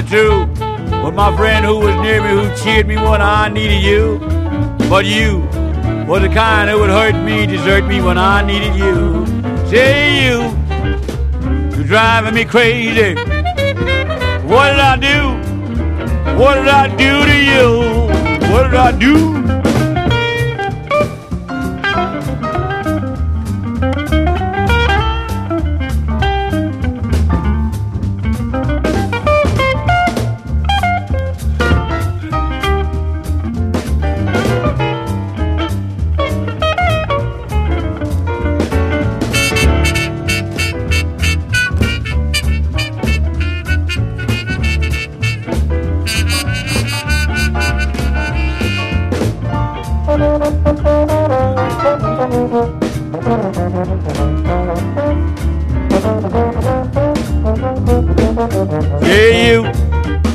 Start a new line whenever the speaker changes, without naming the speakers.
not true. But my friend who was near me, who cheered me when I needed you. But you was the kind who would hurt me, desert me when I needed you. Say you're driving me crazy. What did I do? What did I do to you? What did I do? Yeah, you